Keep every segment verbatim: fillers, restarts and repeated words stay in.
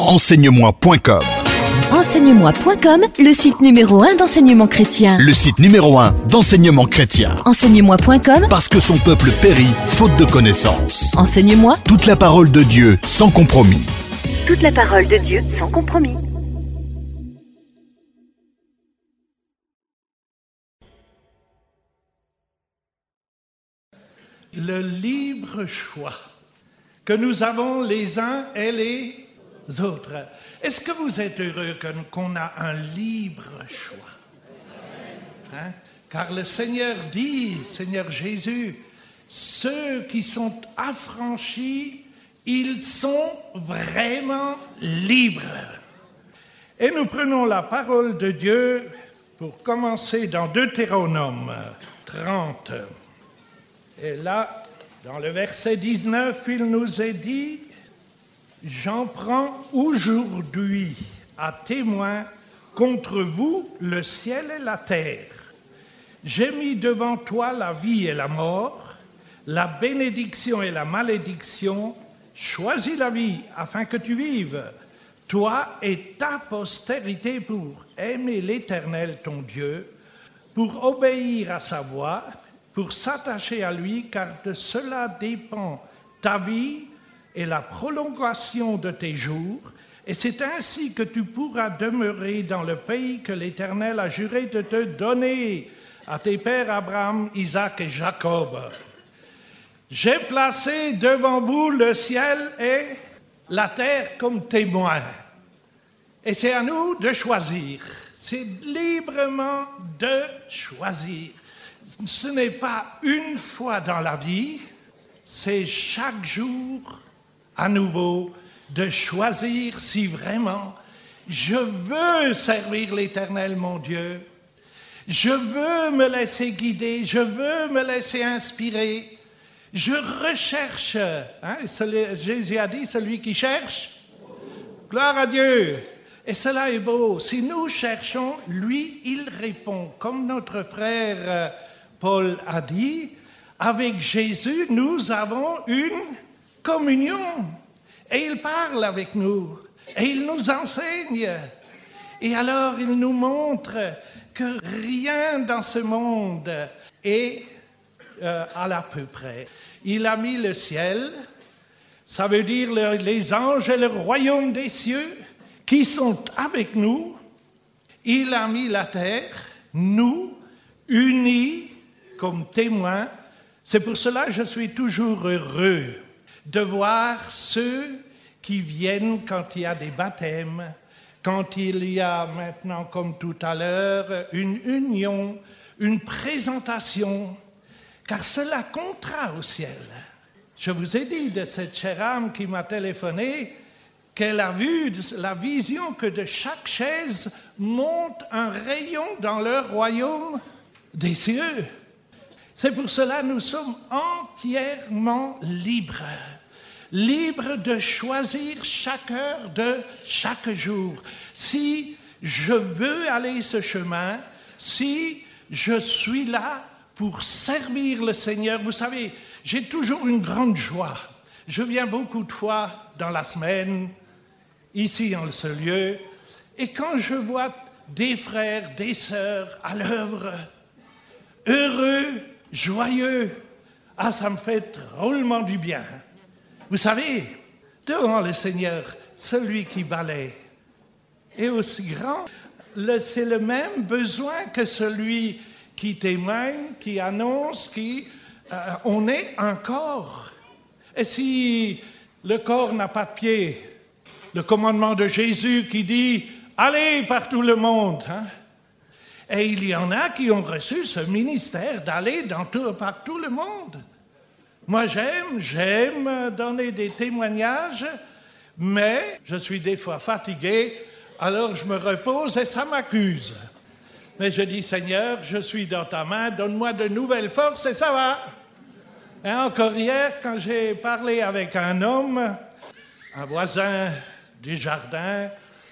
Enseigne-moi point com. Enseigne-moi point com, le site numéro un d'enseignement chrétien. Le site numéro un d'enseignement chrétien. Enseigne-moi point com, Parce que son peuple périt faute de connaissances. Enseigne-moi Toute la parole de Dieu sans compromis. toute la parole de Dieu sans compromis. Le libre choix que nous avons les uns et les autres. Est-ce que vous êtes heureux qu'on a un libre choix? Hein? Car le Seigneur dit, Seigneur Jésus, ceux qui sont affranchis, ils sont vraiment libres. Et nous prenons la parole de Dieu pour commencer dans Deutéronome trente. Et là, dans le verset dix-neuf, il nous est dit « J'en prends aujourd'hui à témoin contre vous le ciel et la terre. J'ai mis devant toi la vie et la mort, la bénédiction et la malédiction. Choisis la vie afin que tu vives, toi et ta postérité, pour aimer l'Éternel ton Dieu, pour obéir à sa voix, pour s'attacher à lui, car de cela dépend ta vie et la prolongation de tes jours, et c'est ainsi que tu pourras demeurer dans le pays que l'Éternel a juré de te donner à tes pères Abraham, Isaac et Jacob. J'ai placé devant vous le ciel et la terre comme témoins. Et c'est à nous de choisir. C'est librement de choisir. Ce n'est pas une fois dans la vie, c'est chaque jour à nouveau de choisir si vraiment je veux servir l'Éternel mon Dieu, je veux me laisser guider, je veux me laisser inspirer, je recherche, hein, Jésus a dit, celui qui cherche, gloire à Dieu. Et cela est beau. Si nous cherchons, lui, il répond. Comme notre frère Paul a dit, avec Jésus, nous avons une communion. Et il parle avec nous. Et il nous enseigne. Et alors, il nous montre que rien dans ce monde est euh, à l'à peu près. Il a mis le ciel, ça veut dire le, les anges et le royaume des cieux qui sont avec nous. Il a mis la terre, nous, unis comme témoins. C'est pour cela que je suis toujours heureux de voir ceux qui viennent quand il y a des baptêmes, quand il y a maintenant, comme tout à l'heure, une union, une présentation, car cela comptera au ciel. Je vous ai dit de cette chère âme qui m'a téléphoné qu'elle a vu la vision que de chaque chaise monte un rayon dans le royaume des cieux. C'est pour cela que nous sommes entièrement libres. Libres de choisir chaque heure de chaque jour. Si je veux aller ce chemin, si je suis là pour servir le Seigneur, vous savez, j'ai toujours une grande joie. Je viens beaucoup de fois dans la semaine, ici en ce lieu, et quand je vois des frères, des sœurs à l'œuvre, heureux, joyeux, ah, ça me fait drôlement du bien. Vous savez, devant le Seigneur, celui qui balaie est aussi grand. Le, c'est le même besoin que celui qui témoigne, qui annonce, qui... Euh, on est un corps. Et si le corps n'a pas de pied, le commandement de Jésus qui dit « Allez par tout le monde hein? ». Et il y en a qui ont reçu ce ministère d'aller dans tout, par tout le monde. Moi, j'aime, j'aime donner des témoignages, mais je suis des fois fatigué, alors je me repose et ça m'accuse. Mais je dis, Seigneur, je suis dans ta main, donne-moi de nouvelles forces et ça va. Et encore hier, quand j'ai parlé avec un homme, un voisin du jardin,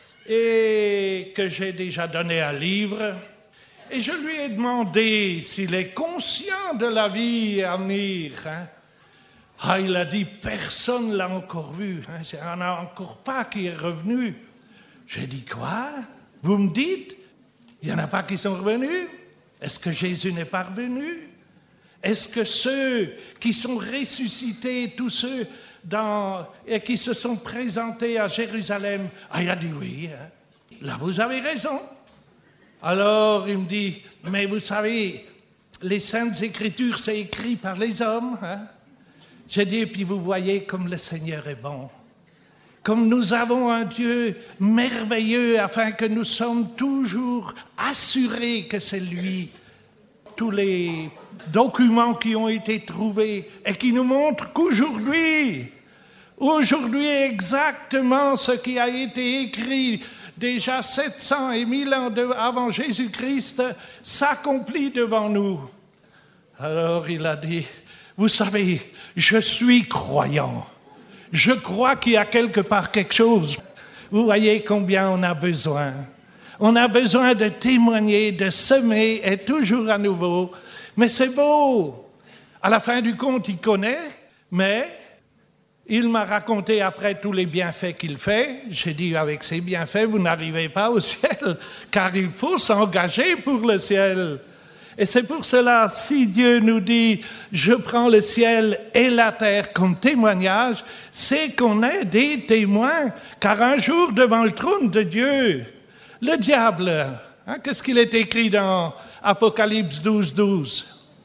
et que j'ai déjà donné un livre, et je lui ai demandé s'il est conscient de la vie à venir. Hein. Ah, il a dit, personne ne l'a encore vu. Hein, il n'y en a encore pas qui est revenu. J'ai dit, quoi? Vous me dites? Il n'y en a pas qui sont revenus? Est-ce que Jésus n'est pas revenu? Est-ce que ceux qui sont ressuscités, tous ceux dans, et qui se sont présentés à Jérusalem, ah, il a dit oui, hein. Là vous avez raison. Alors il me dit, mais vous savez, les Saintes Écritures, c'est écrit par les hommes. Hein? J'ai dit, et puis vous voyez comme le Seigneur est bon. Comme nous avons un Dieu merveilleux, afin que nous sommes toujours assurés que c'est lui. Tous les documents qui ont été trouvés et qui nous montrent qu'aujourd'hui, aujourd'hui exactement ce qui a été écrit déjà sept cents et mille ans de, avant Jésus-Christ s'accomplit devant nous. Alors il a dit, vous savez, je suis croyant. Je crois qu'il y a quelque part quelque chose. Vous voyez combien on a besoin. On a besoin de témoigner, de semer et toujours à nouveau. Mais c'est beau. À la fin du compte, il connaît, mais il m'a raconté après tous les bienfaits qu'il fait. J'ai dit, avec ces bienfaits, vous n'arrivez pas au ciel, car il faut s'engager pour le ciel. Et c'est pour cela, si Dieu nous dit, je prends le ciel et la terre comme témoignage, c'est qu'on est des témoins, car un jour, devant le trône de Dieu, le diable, hein, qu'est-ce qu'il est écrit dans Apocalypse douze, douze?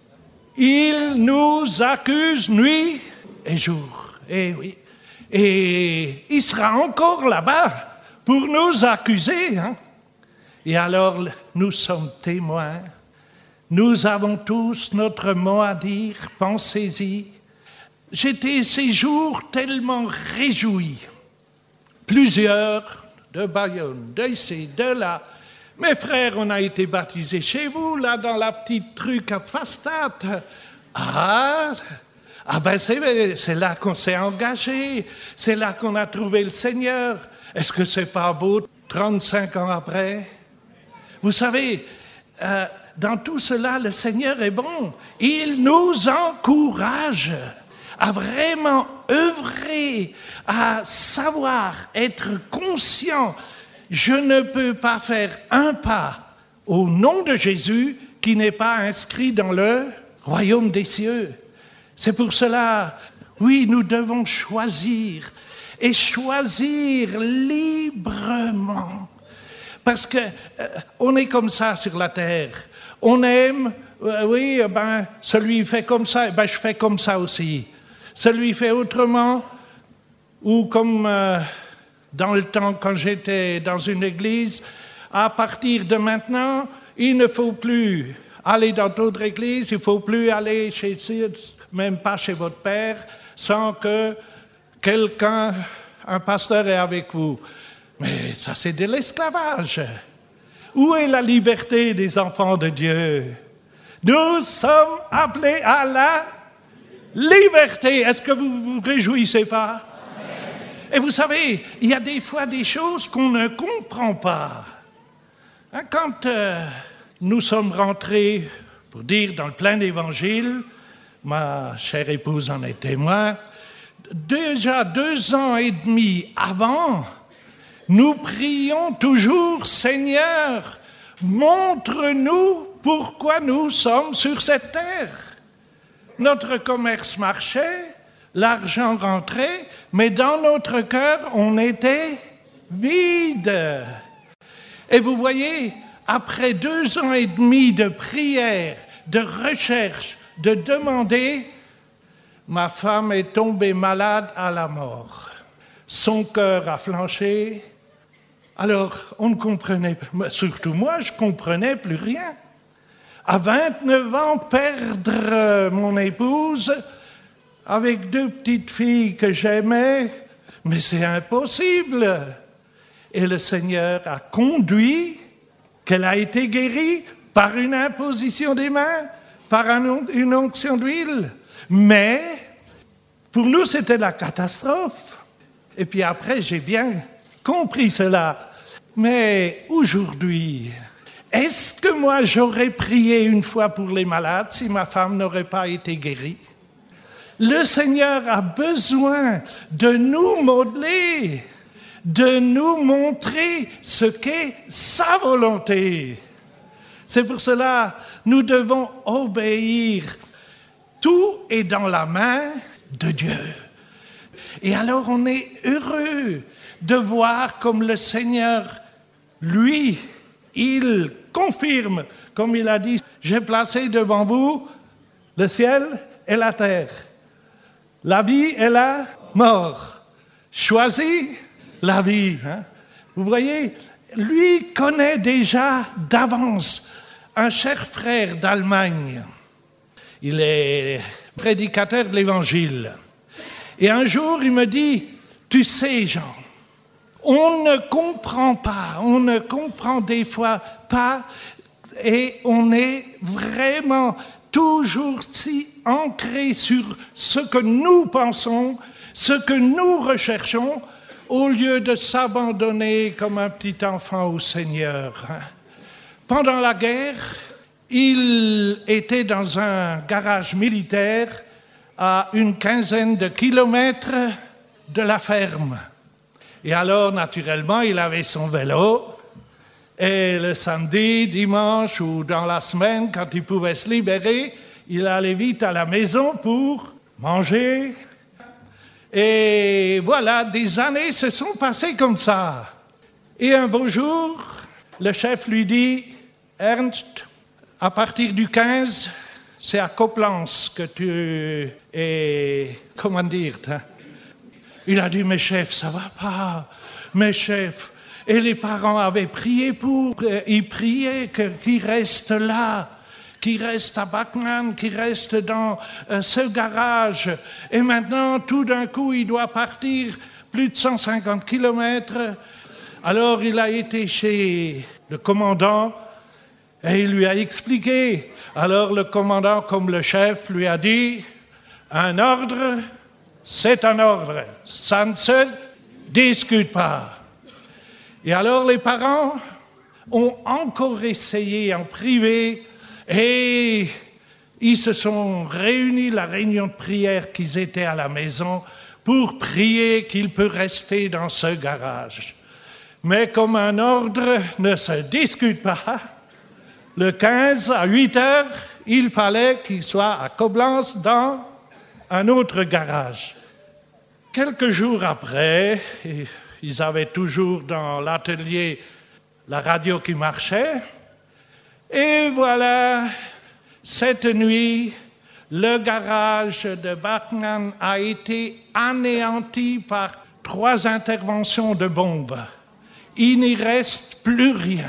Il nous accuse nuit et jour. Eh oui. Et il sera encore là-bas pour nous accuser. Hein? Et alors, nous sommes témoins. Nous avons tous notre mot à dire, pensez-y. J'étais ces jours tellement réjoui. Plusieurs de Bayonne, d'ici, de là. Mes frères, on a été baptisés chez vous, là, dans la petite truc à Fastat. Ah, ah ben c'est, c'est là qu'on s'est engagé, c'est là qu'on a trouvé le Seigneur. Est-ce que c'est pas beau, trente-cinq ans après? Vous savez, euh, dans tout cela, le Seigneur est bon. Il nous encourage à vraiment œuvrer, à savoir, être conscient. Je ne peux pas faire un pas au nom de Jésus qui n'est pas inscrit dans le royaume des cieux. C'est pour cela, oui, nous devons choisir et choisir librement. Parce que euh, on est comme ça sur la terre. On aime, euh, oui, ben, celui fait comme ça, ben, je fais comme ça aussi. Celui fait autrement, ou comme euh, dans le temps quand j'étais dans une église, à partir de maintenant, il ne faut plus aller dans d'autres églises, il ne faut plus aller chez, même pas chez votre père, sans que quelqu'un, un pasteur est avec vous. Mais ça, c'est de l'esclavage. Où est la liberté des enfants de Dieu? Nous sommes appelés à la liberté. Est-ce que vous vous réjouissez pas? Amen. Et vous savez, il y a des fois des choses qu'on ne comprend pas. Hein, quand euh, nous sommes rentrés, pour dire, dans le plein évangile, ma chère épouse en est témoin, déjà deux ans et demi avant, nous prions toujours, Seigneur, montre-nous pourquoi nous sommes sur cette terre. Notre commerce marchait, l'argent rentrait, mais dans notre cœur, on était vide. Et vous voyez, après deux ans et demi de prière, de recherche, de demander, ma femme est tombée malade à la mort. Son cœur a flanché. Alors, on ne comprenait pas, surtout moi, je ne comprenais plus rien. À vingt-neuf ans, perdre mon épouse avec deux petites filles que j'aimais, mais c'est impossible. Et le Seigneur a conduit qu'elle a été guérie par une imposition des mains, par une onction d'huile. Mais pour nous, c'était la catastrophe. Et puis après, j'ai bien compris cela. Mais aujourd'hui, est-ce que moi j'aurais prié une fois pour les malades si ma femme n'aurait pas été guérie? Le Seigneur a besoin de nous modeler, de nous montrer ce qu'est sa volonté. C'est pour cela que nous devons obéir. Tout est dans la main de Dieu. Et alors on est heureux de voir comme le Seigneur, lui, il confirme, comme il a dit, j'ai placé devant vous le ciel et la terre, la vie et la mort. Choisis la vie. Hein? Vous voyez, lui connaît déjà d'avance un cher frère d'Allemagne. Il est prédicateur de l'Évangile. Et un jour, il me dit, tu sais, Jean, on ne comprend pas, on ne comprend des fois pas, et on est vraiment toujours si ancré sur ce que nous pensons, ce que nous recherchons, au lieu de s'abandonner comme un petit enfant au Seigneur. Pendant la guerre, il était dans un garage militaire à une quinzaine de kilomètres de la ferme. Et alors, naturellement, il avait son vélo. Et le samedi, dimanche ou dans la semaine, quand il pouvait se libérer, il allait vite à la maison pour manger. Et voilà, des années se sont passées comme ça. Et un beau jour, le chef lui dit, « Ernst, à partir du quinze, c'est à Coblence que tu es, comment dire, hein? » Il a dit, « Mais chef, ça va pas, mais chef. » Et les parents avaient prié pour, ils priaient que, qu'il reste là, qu'il reste à Bachmann, qu'il reste dans euh, ce garage. Et maintenant, tout d'un coup, il doit partir plus de cent cinquante kilomètres. Alors, il a été chez le commandant et il lui a expliqué. Alors, le commandant, comme le chef, lui a dit, un ordre, c'est un ordre. Ça ne se discute pas. Et alors les parents ont encore essayé en privé et ils se sont réunis, la réunion de prière qu'ils étaient à la maison, pour prier qu'il peut rester dans ce garage. Mais comme un ordre ne se discute pas, le quinze à huit heures, il fallait qu'il soit à Coblence dans un autre garage. Quelques jours après, ils avaient toujours dans l'atelier la radio qui marchait. Et voilà, cette nuit, le garage de Bachmann a été anéanti par trois interventions de bombes. Il n'y reste plus rien.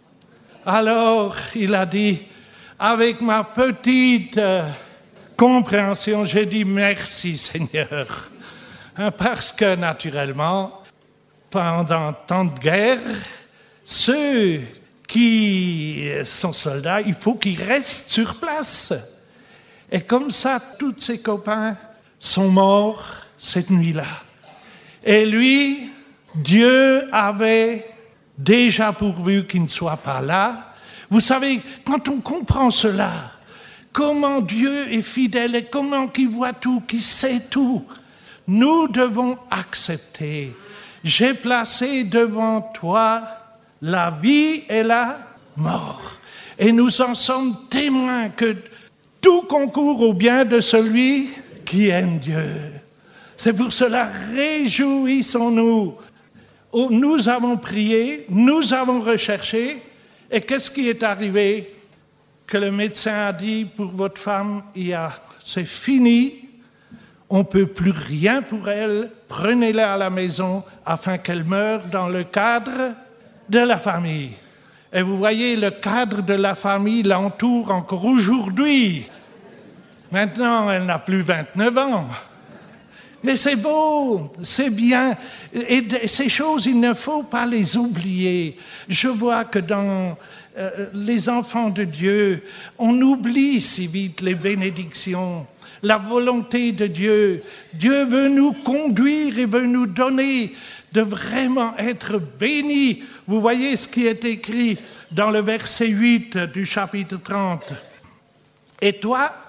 Alors, il a dit, avec ma petite euh, compréhension, j'ai dit merci Seigneur. Parce que, naturellement, pendant tant de guerre, ceux qui sont soldats, il faut qu'ils restent sur place. Et comme ça, tous ses copains sont morts cette nuit-là. Et lui, Dieu avait déjà pourvu qu'il ne soit pas là. Vous savez, quand on comprend cela, comment Dieu est fidèle et comment il voit tout, qu'il sait tout, nous devons accepter. J'ai placé devant toi la vie et la mort. Et nous en sommes témoins que tout concourt au bien de celui qui aime Dieu. C'est pour cela, réjouissons-nous. Nous avons prié, nous avons recherché, et qu'est-ce qui est arrivé? Que le médecin a dit, pour votre femme, il y a, c'est fini, on ne peut plus rien pour elle, prenez-la à la maison afin qu'elle meure dans le cadre de la famille. Et vous voyez, le cadre de la famille l'entoure encore aujourd'hui. Maintenant, elle n'a plus vingt-neuf ans. Mais c'est beau, c'est bien. Et ces choses, il ne faut pas les oublier. Je vois que dans euh, les enfants de Dieu, on oublie si vite les bénédictions, la volonté de Dieu. Dieu veut nous conduire et veut nous donner de vraiment être bénis. Vous voyez ce qui est écrit dans le verset huit du chapitre trente. Et toi,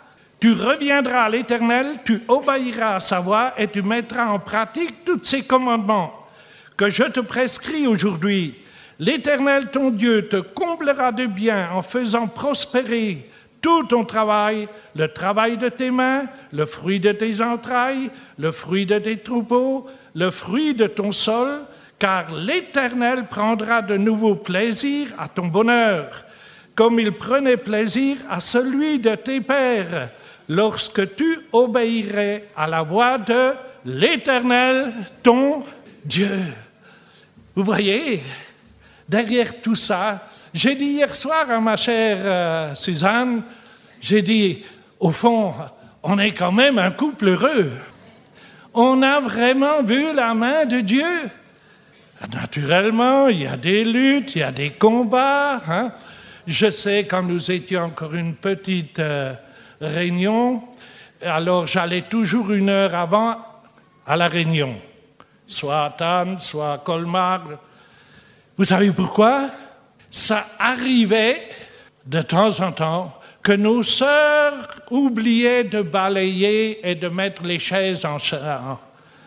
Tu reviendras à l'Éternel, tu obéiras à sa voix et tu mettras en pratique tous ses commandements que je te prescris aujourd'hui. L'Éternel, ton Dieu, te comblera de bien en faisant prospérer tout ton travail, le travail de tes mains, le fruit de tes entrailles, le fruit de tes troupeaux, le fruit de ton sol, car l'Éternel prendra de nouveau plaisir à ton bonheur, comme il prenait plaisir à celui de tes pères, lorsque tu obéirais à la voix de l'Éternel, ton Dieu. Vous voyez, derrière tout ça, j'ai dit hier soir à ma chère euh, Suzanne, j'ai dit, au fond, on est quand même un couple heureux. On a vraiment vu la main de Dieu. Naturellement, il y a des luttes, il y a des combats. Hein. Je sais, quand nous étions encore une petite euh, réunion, alors j'allais toujours une heure avant à la réunion, soit à Tannes, soit à Colmar. Vous savez pourquoi? Ça arrivait de temps en temps que nos sœurs oubliaient de balayer et de mettre les chaises en rang.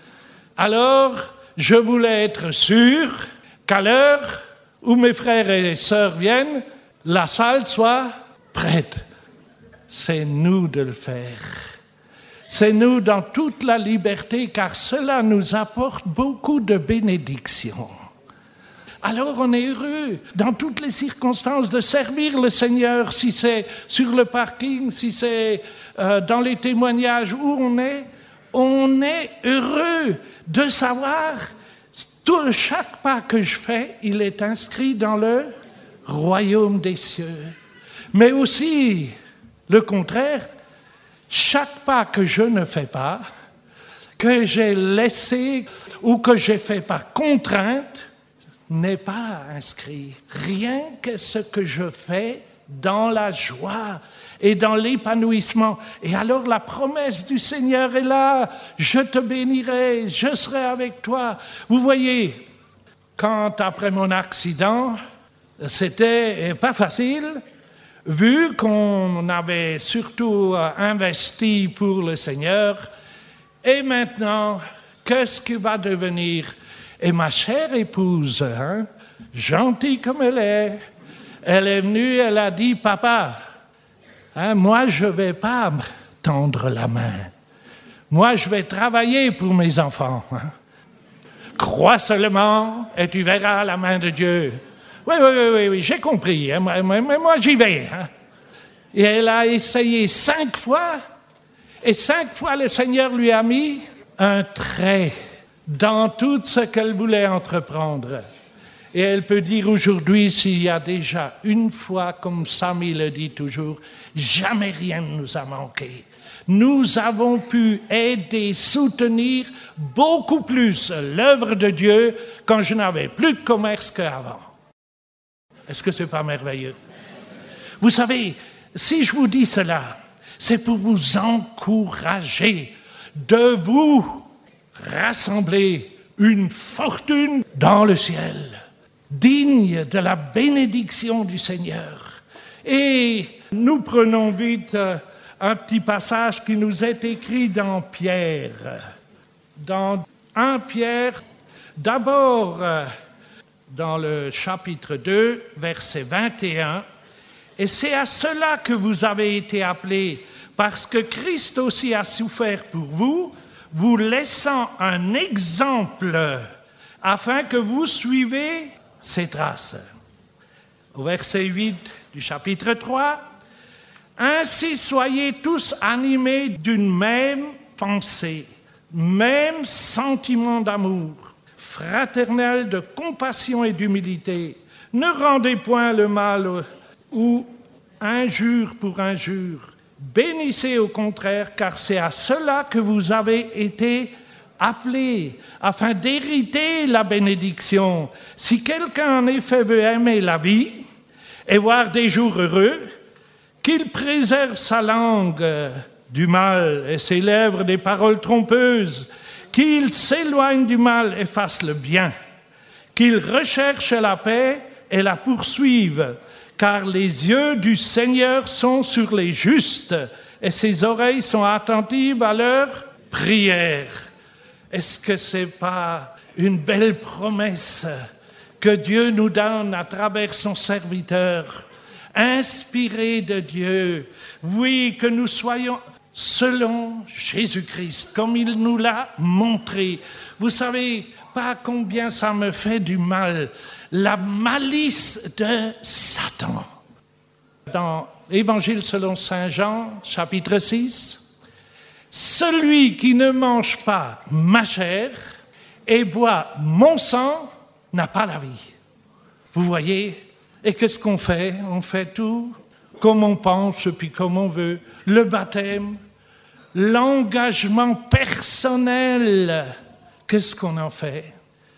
Alors, je voulais être sûr qu'à l'heure où mes frères et sœurs viennent, la salle soit prête. C'est nous de le faire. C'est nous dans toute la liberté, car cela nous apporte beaucoup de bénédictions. Alors on est heureux dans toutes les circonstances de servir le Seigneur, si c'est sur le parking, si c'est euh, dans les témoignages où on est, on est heureux de savoir tout, chaque pas que je fais, il est inscrit dans le royaume des cieux. Mais aussi, le contraire, chaque pas que je ne fais pas, que j'ai laissé ou que j'ai fait par contrainte, n'est pas inscrit. Rien que ce que je fais dans la joie et dans l'épanouissement. Et alors la promesse du Seigneur est là. Je te bénirai, je serai avec toi. Vous voyez, quand après mon accident, c'était pas facile, vu qu'on avait surtout investi pour le Seigneur. Et maintenant, qu'est-ce qui va devenir? Et ma chère épouse, hein, gentille comme elle est, elle est venue, elle a dit, papa, hein, moi je ne vais pas me tendre la main. Moi je vais travailler pour mes enfants. Hein. Crois seulement et tu verras la main de Dieu. Oui, oui, oui, oui, oui j'ai compris, hein, mais moi, moi, moi j'y vais. Hein. Et elle a essayé cinq fois, et cinq fois le Seigneur lui a mis un trait dans tout ce qu'elle voulait entreprendre. Et elle peut dire aujourd'hui, s'il y a déjà une fois, comme Samy le dit toujours, jamais rien ne nous a manqué. Nous avons pu aider, soutenir beaucoup plus l'œuvre de Dieu quand je n'avais plus de commerce qu'avant. Est-ce que c'est pas merveilleux? Vous savez, si je vous dis cela, c'est pour vous encourager de vous rassembler une fortune dans le ciel, digne de la bénédiction du Seigneur. Et nous prenons vite un petit passage qui nous est écrit dans Pierre. Dans un Pierre, d'abord dans le chapitre deux, verset vingt et un, et c'est à cela que vous avez été appelés, parce que Christ aussi a souffert pour vous, vous laissant un exemple afin que vous suivez ses traces. Au verset huit du chapitre trois, « Ainsi soyez tous animés d'une même pensée, même sentiment d'amour, fraternel de compassion et d'humilité. Ne rendez point le mal ou injure pour injure. Bénissez au contraire, car c'est à cela que vous avez été appelés, afin d'hériter la bénédiction. Si quelqu'un en effet veut aimer la vie et voir des jours heureux, qu'il préserve sa langue du mal et ses lèvres des paroles trompeuses, qu'il s'éloigne du mal et fasse le bien, qu'il recherche la paix et la poursuive, car les yeux du Seigneur sont sur les justes et ses oreilles sont attentives à leurs prières. Est-ce que ce n'est pas une belle promesse que Dieu nous donne à travers son serviteur, inspiré de Dieu? Oui, que nous soyons selon Jésus-Christ, comme il nous l'a montré. Vous savez pas combien ça me fait du mal, la malice de Satan. Dans l'Évangile selon saint Jean, chapitre six, « Celui qui ne mange pas ma chair et boit mon sang n'a pas la vie. » Vous voyez? Et qu'est-ce qu'on fait? On fait tout comme on pense, puis comme on veut. Le baptême, l'engagement personnel, qu'est-ce qu'on en fait?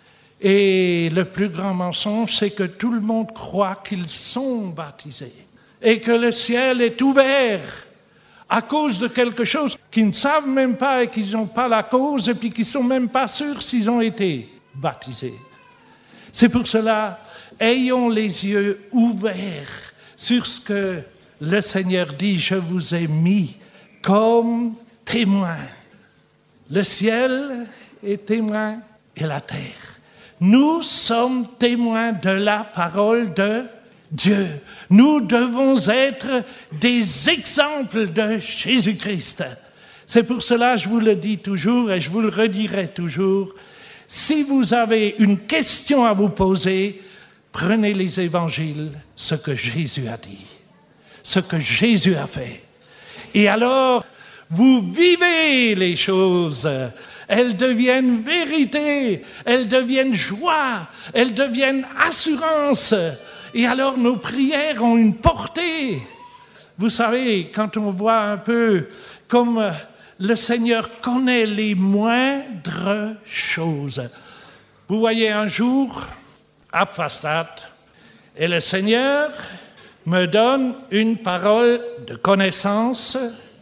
Et le plus grand mensonge, c'est que tout le monde croit qu'ils sont baptisés et que le ciel est ouvert à cause de quelque chose qu'ils ne savent même pas et qu'ils n'ont pas la cause et puis qu'ils ne sont même pas sûrs s'ils ont été baptisés. C'est pour cela, ayons les yeux ouverts sur ce que le Seigneur dit, je vous ai mis comme témoin. Le ciel est témoin et la terre. Nous sommes témoins de la parole de Dieu. Nous devons être des exemples de Jésus-Christ. C'est pour cela que je vous le dis toujours et je vous le redirai toujours. Si vous avez une question à vous poser, prenez les évangiles, ce que Jésus a dit, ce que Jésus a fait. Et alors, vous vivez les choses. Elles deviennent vérité, elles deviennent joie, elles deviennent assurance. Et alors nos prières ont une portée. Vous savez, quand on voit un peu comme le Seigneur connaît les moindres choses. Vous voyez, un jour, à Pfastat, et le Seigneur me donne une parole de connaissance.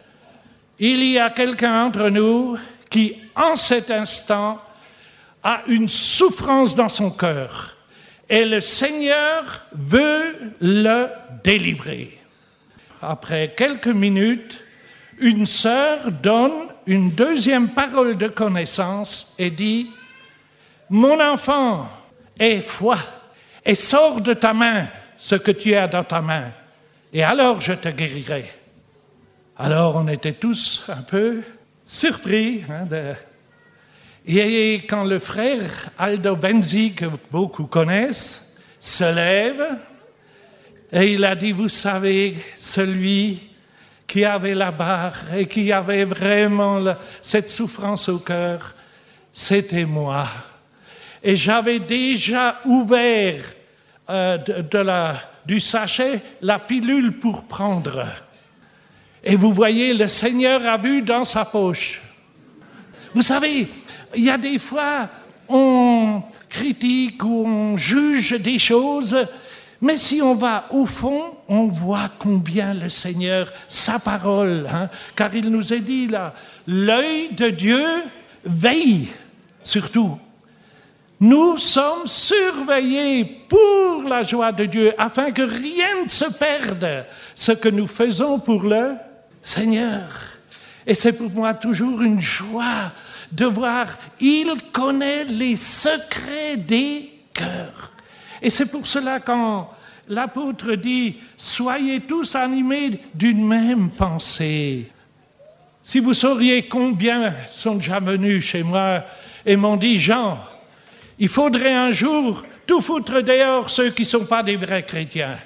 Il y a quelqu'un entre nous qui, en cet instant, a une souffrance dans son cœur. Et le Seigneur veut le délivrer. Après quelques minutes, une sœur donne une deuxième parole de connaissance et dit « Mon enfant, aie foi et sors de ta main ce que tu as dans ta main, et alors je te guérirai. » Alors on était tous un peu surpris. Hein, de... Et quand le frère Aldo Benzi, que beaucoup connaissent, se lève, et il a dit, vous savez, celui qui avait la barre et qui avait vraiment la, cette souffrance au cœur, c'était moi. Et j'avais déjà ouvert euh, de, de la, du sachet la pilule pour prendre. Et vous voyez, le Seigneur a vu dans sa poche. Vous savez, il y a des fois, on critique ou on juge des choses, mais si on va au fond, on voit combien le Seigneur, sa parole, hein, car il nous a dit là, l'œil de Dieu veille sur tout. Nous sommes surveillés pour la joie de Dieu, afin que rien ne se perde, ce que nous faisons pour le Seigneur. Et c'est pour moi toujours une joie de voir, il connaît les secrets des cœurs. Et c'est pour cela quand l'apôtre dit, soyez tous animés d'une même pensée. Si vous sauriez combien sont déjà venus chez moi et m'ont dit, Jean, il faudrait un jour tout foutre dehors ceux qui ne sont pas des vrais chrétiens.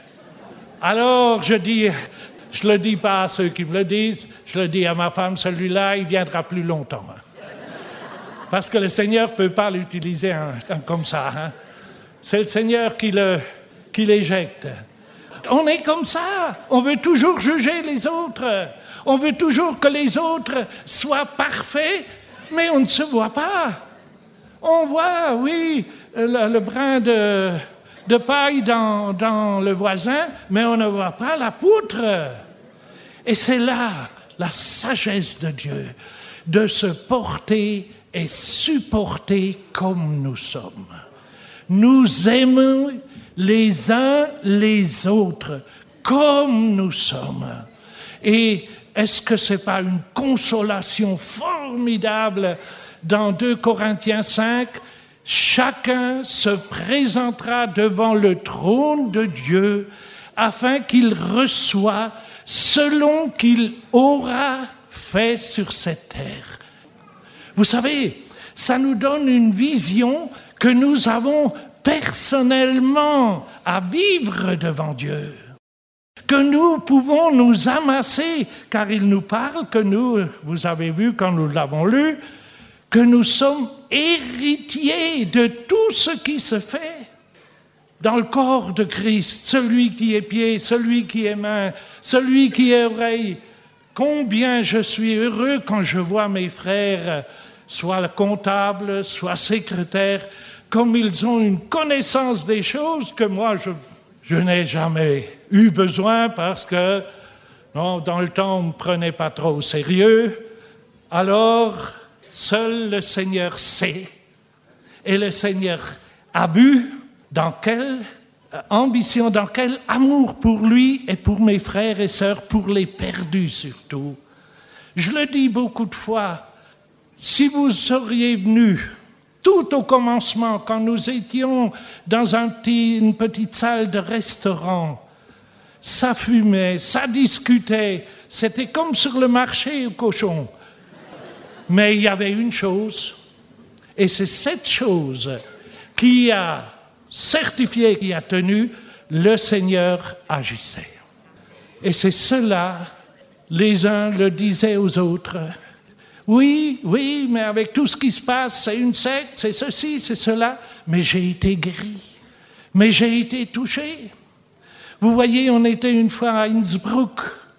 Alors je dis, je ne le dis pas à ceux qui me le disent, je le dis à ma femme, celui-là, il viendra plus longtemps. Parce que le Seigneur ne peut pas l'utiliser hein, comme ça. Hein. C'est le Seigneur qui, le, qui l'éjecte. On est comme ça. On veut toujours juger les autres. On veut toujours que les autres soient parfaits, mais on ne se voit pas. On voit, oui, le, le brin de, de paille dans, dans le voisin, mais on ne voit pas la poutre. Et c'est là la sagesse de Dieu, de se porter et supporter comme nous sommes. Nous aimons les uns les autres comme nous sommes. Et est-ce que ce n'est pas une consolation formidable dans deux Corinthiens cinq? Chacun se présentera devant le trône de Dieu afin qu'il reçoive selon qu'il aura fait sur cette terre. Vous savez, ça nous donne une vision que nous avons personnellement à vivre devant Dieu. Que nous pouvons nous amasser, car il nous parle que nous, vous avez vu quand nous l'avons lu, que nous sommes héritiers de tout ce qui se fait dans le corps de Christ, celui qui est pied, celui qui est main, celui qui est oreille. Combien je suis heureux quand je vois mes frères, soit comptables, soit secrétaires, comme ils ont une connaissance des choses que moi, je, je n'ai jamais eu besoin parce que, non, dans le temps, on ne me prenait pas trop au sérieux. Alors, seul le Seigneur sait, et le Seigneur a vu dans quelle ambition, dans quel amour pour lui et pour mes frères et sœurs, pour les perdus surtout. Je le dis beaucoup de fois, si vous seriez venus tout au commencement, quand nous étions dans un petit, une petite salle de restaurant, ça fumait, ça discutait, c'était comme sur le marché aux cochons. Mais il y avait une chose, et c'est cette chose qui a certifié, qui a tenu, le Seigneur agissait. Et c'est cela, les uns le disaient aux autres. Oui, oui, mais avec tout ce qui se passe, c'est une secte, c'est ceci, c'est cela. Mais j'ai été guéri, mais j'ai été touché. Vous voyez, on était une fois à Innsbruck.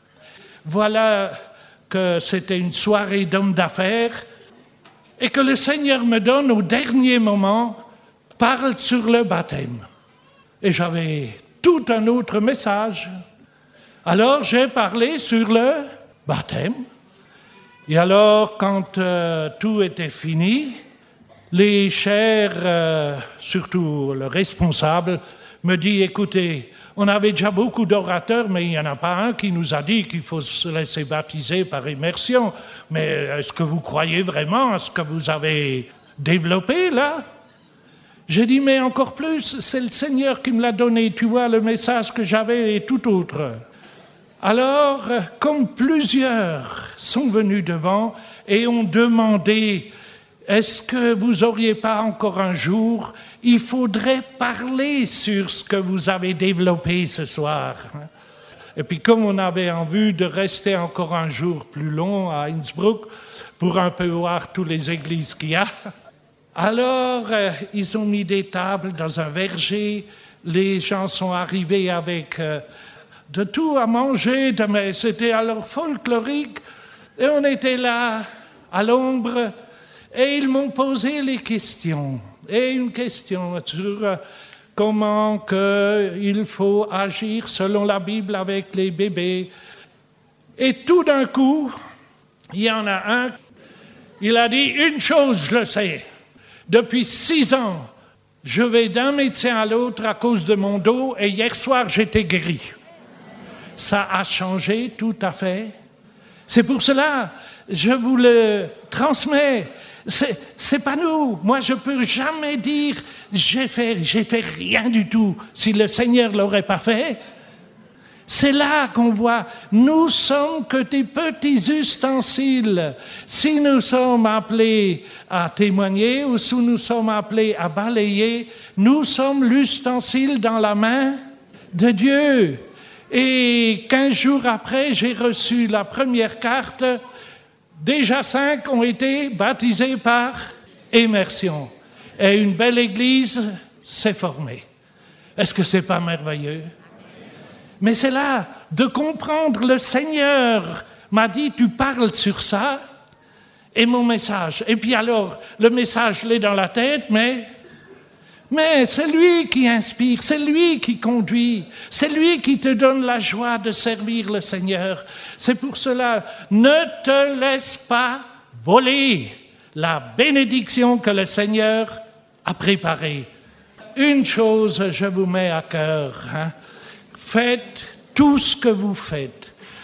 Voilà que c'était une soirée d'hommes d'affaires et que le Seigneur me donne au dernier moment, parle sur le baptême. Et j'avais tout un autre message. Alors j'ai parlé sur le baptême. Et alors, quand euh, tout était fini, les chers, euh, surtout le responsable, me dit, écoutez, on avait déjà beaucoup d'orateurs, mais il n'y en a pas un qui nous a dit qu'il faut se laisser baptiser par immersion. Mais est-ce que vous croyez vraiment à ce que vous avez développé là? J'ai dit, mais encore plus, c'est le Seigneur qui me l'a donné. Tu vois, le message que j'avais est tout autre. Alors, comme plusieurs sont venus devant et ont demandé, est-ce que vous n'auriez pas encore un jour, il faudrait parler sur ce que vous avez développé ce soir. Et puis comme on avait envie de rester encore un jour plus long à Innsbruck pour un peu voir toutes les églises qu'il y a, alors euh, ils ont mis des tables dans un verger, les gens sont arrivés avec euh, de tout à manger, de, mais c'était alors folklorique, et on était là, à l'ombre, et ils m'ont posé les questions. Et une question sur euh, comment que il faut agir selon la Bible avec les bébés. Et tout d'un coup, il y en a un, il a dit une chose, je le sais. Depuis six ans, je vais d'un médecin à l'autre à cause de mon dos et hier soir, j'étais guéri. Ça a changé tout à fait. C'est pour cela, je vous le transmets. C'est, c'est pas nous. Moi, je peux jamais dire j'ai fait, j'ai fait rien du tout si le Seigneur l'aurait pas fait. C'est là qu'on voit, nous sommes que des petits ustensiles. Si nous sommes appelés à témoigner ou si nous sommes appelés à balayer, nous sommes l'ustensile dans la main de Dieu. Et quinze jours après, j'ai reçu la première carte. Déjà cinq ont été baptisés par immersion. Et une belle église s'est formée. Est-ce que c'est pas merveilleux? Mais c'est là de comprendre, le Seigneur m'a dit, tu parles sur ça, et mon message. Et puis alors, le message l'est dans la tête, mais, mais c'est lui qui inspire, c'est lui qui conduit, c'est lui qui te donne la joie de servir le Seigneur. C'est pour cela, ne te laisse pas voler la bénédiction que le Seigneur a préparée. Une chose, je vous mets à cœur, hein. Faites tout ce que vous faites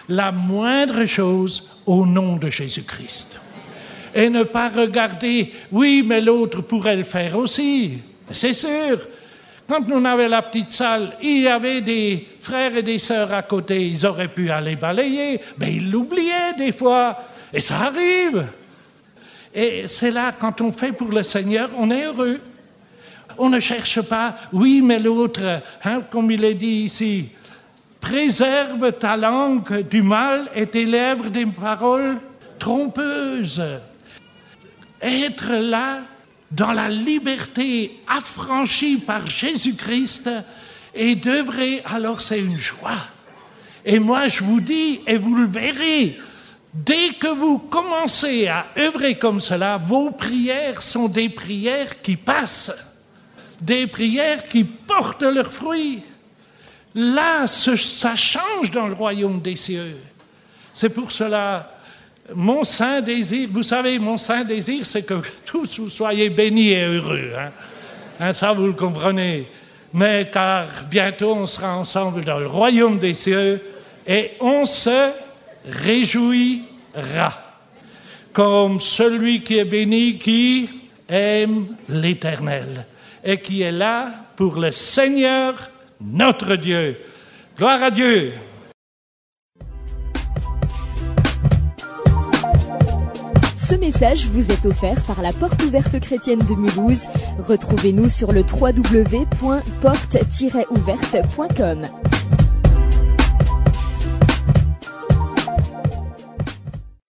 la moindre chose au nom de Jésus-Christ. Et ne pas regarder, oui, mais l'autre pourrait le faire aussi. C'est sûr. Quand on avait la petite salle, il y avait des frères et des sœurs à côté, ils auraient pu aller balayer, mais ils l'oubliaient des fois, et ça arrive. Et c'est là, quand on fait pour le Seigneur, on est heureux. On ne cherche pas, oui, mais l'autre, hein, comme il est dit ici, préserve ta langue du mal et tes lèvres des paroles trompeuses. Être là, dans la liberté affranchie par Jésus-Christ et d'œuvrer, alors c'est une joie. Et moi, je vous dis, et vous le verrez, dès que vous commencez à œuvrer comme cela, vos prières sont des prières qui passent, des prières qui portent leurs fruits. Là, ça change dans le royaume des cieux. C'est pour cela... Mon saint désir, vous savez, mon saint désir, c'est que tous vous soyez bénis et heureux. Hein? Hein, ça, vous le comprenez. Mais car bientôt, on sera ensemble dans le royaume des cieux et on se réjouira. Comme celui qui est béni, qui aime l'Éternel et qui est là pour le Seigneur, notre Dieu. Gloire à Dieu. Ce message vous est offert par la Porte Ouverte Chrétienne de Mulhouse. Retrouvez-nous sur le w w w point porte tiret ouverte point com.